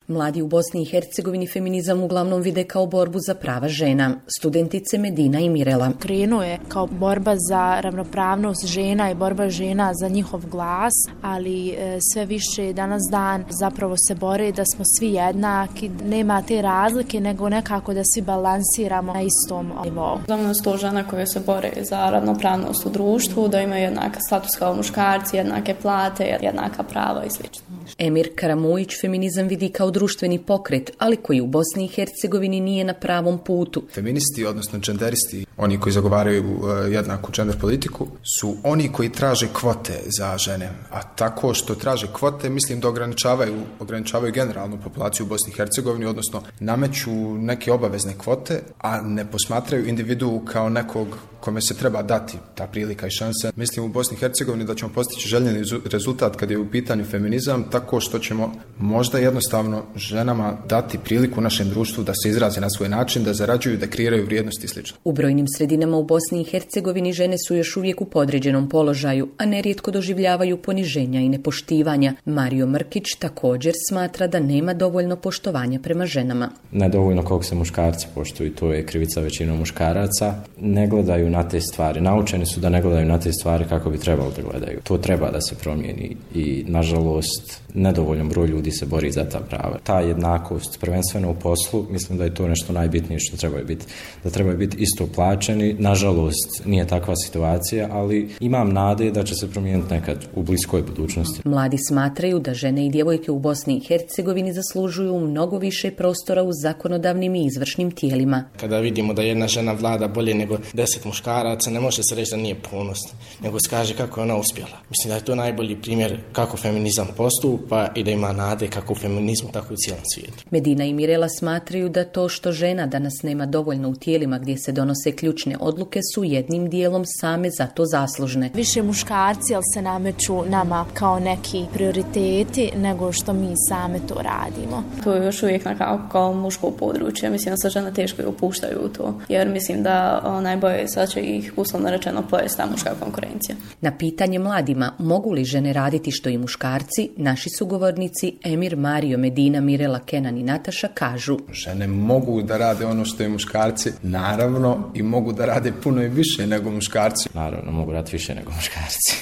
Mladi u Bosni i Hercegovini feminizam uglavnom vide kao borbu za prava žena. Studentice Medina i Mirela. Krenuo je kao borba za ravnopravnost žena i borba žena za njihov glas, ali sve više danas dan zapravo se bore da smo svi jednaki, nema te razlike, nego nekako da svi balansiramo na istom nivou. Za nas to žena koje se bore za ravnopravnost u društvu, da imaju jednaka status kao muškarci, jednake plate, jednaka prava i sl. Emir Karamujić feminizam vidi kao društveni pokret, ali koji u Bosni i Hercegovini nije na pravom putu. Feministi, odnosno genderisti, oni koji zagovaraju jednaku gender politiku, su oni koji traže kvote za žene. A tako što traže kvote, mislim da ograničavaju generalnu populaciju u Bosni i Hercegovini, odnosno nameću neke obavezne kvote, a ne posmatraju individu kao nekog kome se treba dati ta prilika i šansa. Mislim u Bosni i Hercegovini da ćemo postići željeni rezultat kad je u pitanju feminizam, tako što ćemo možda jednostavno ženama dati priliku u našem društvu da se izraze na svoj način, da zarađuju, da kreiraju vrijednosti i sl. U brojnim sredinama u Bosni i Hercegovini žene su još uvijek u podređenom položaju, a nerijetko doživljavaju poniženja i nepoštivanja. Mario Mrkić također smatra da nema dovoljno poštovanja prema ženama. Nedovoljno koliko se muškarci poštuju, to je krivica većinom muškaraca. Ne gledaju na te stvari. Naučeni su da ne gledaju na te stvari kako bi trebalo da gledaju. To treba da se promijeni i, nažalost, nedovoljan broj ljudi se bori za ta prava. Ta jednakost, prvenstveno u poslu, mislim da je to nešto najbitnije što trebaju biti. Da trebaju biti isto plaćeni. Nažalost, nije takva situacija, ali imam nade da će se promijeniti nekad u bliskoj budućnosti. Mladi smatraju da žene i djevojke u Bosni i Hercegovini zaslužuju mnogo više prostora u zakonodavnim i izvršnim tijelima. Kada vidimo da jedna žena vlada bolje nego 10 muškaraca, ne može se reći da nije ponosna, nego se kaže kako je ona uspjela. Mislim da je to najbolji primjer kako feminizam postupa i da ima nade kako u feminizmu, tako i u cijelom svijetu. Medina i Mirela smatraju da to što žena danas nema dovoljno u tijelima gdje se donose ključne odluke su jednim dijelom same za to zaslužne. Više muškarci, ali se nameću nama kao neki prioriteti nego što mi same to radimo. To je još uvijek nekako kao muško područje. Mislim da se žene teško upuštaju u to, jer mislim da najbolje sad će ih uslovno rečeno pojesti ta muška konkurencija. Na pitanje mladima mogu li žene raditi što i muškarci, naši sugovornici Emir, Mario, Medina, Mirela, Kenan i Nataša kažu: žene mogu da rade ono što i muškarci, naravno, i mogu da rade puno i više nego muškarci. Naravno, mogu raditi više nego muškarci.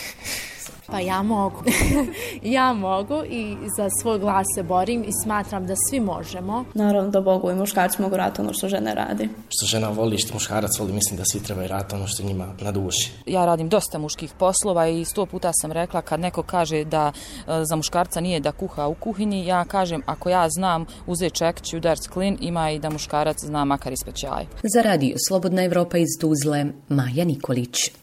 Pa ja mogu. Ja mogu i za svoj glas se borim i smatram da svi možemo. Naravno da mogu i muškarci mogu raditi ono što žene radi. Što žena voli, što muškarac voli, mislim da svi trebaju raditi ono što njima na duši. Ja radim dosta muških poslova i 100 puta sam rekla kad neko kaže da za muškarca nije da kuha u kuhinji, ja kažem ako ja znam uzeti čekić i udariti klin, ima i da muškarac zna makar ispeći jaje. Za radio Slobodna Evropa iz Tuzle, Maja Nikolić.